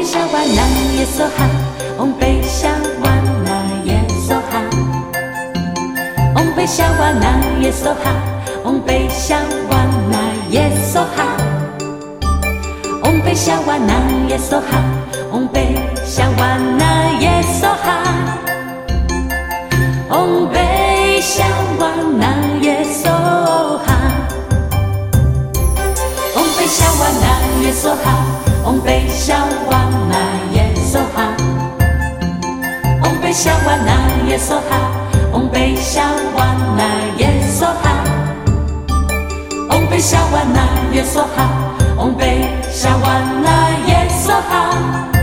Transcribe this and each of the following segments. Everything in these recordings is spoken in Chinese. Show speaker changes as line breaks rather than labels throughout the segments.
北小湾那耶梭哈，北小湾那耶梭哈，北小湾那耶梭哈，北小湾那耶梭哈，北小湾那耶梭哈，北小湾那耶梭哈，北小湾那耶梭哈，北小湾那耶梭哈，北小湾那耶梭哈，北小湾那耶梭哈，北小湾那耶梭哈，北小湾那耶梭哈，北小湾那耶梭哈，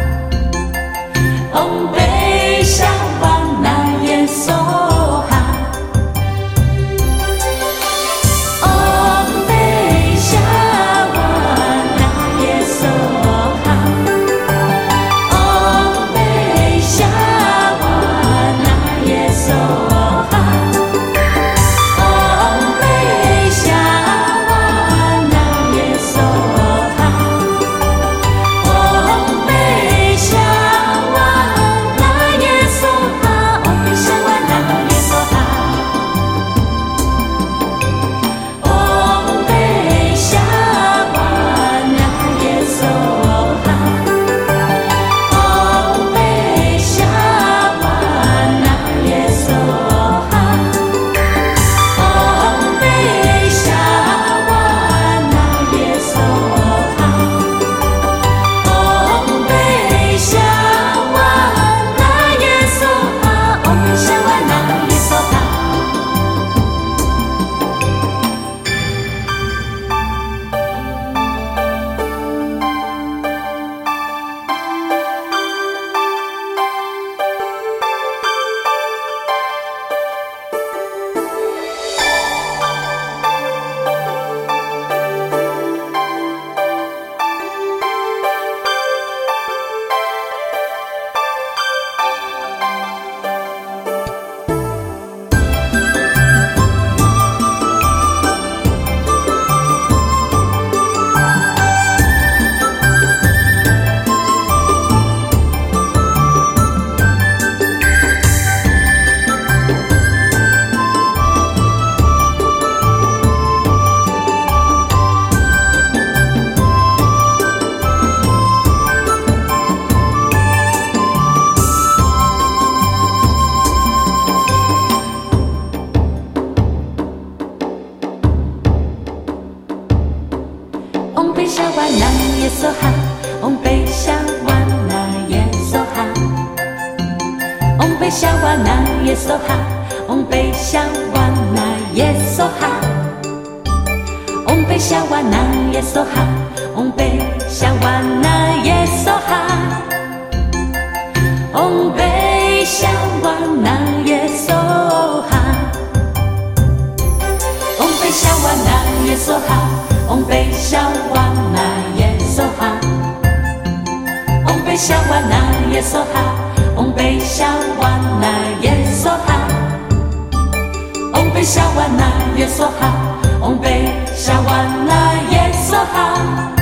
北小湾那耶梭哈。北小湾那耶梭哈，北小湾那耶梭哈，北小湾那耶梭哈，北小湾那耶梭哈，北小湾那耶梭哈，北小湾那耶梭哈，北小湾那耶梭哈，北小湾那耶梭哈，北小湾那耶梭哈，北小湾那耶梭哈，北小湾那耶梭哈，北小湾那耶梭哈，北小湾那耶梭哈。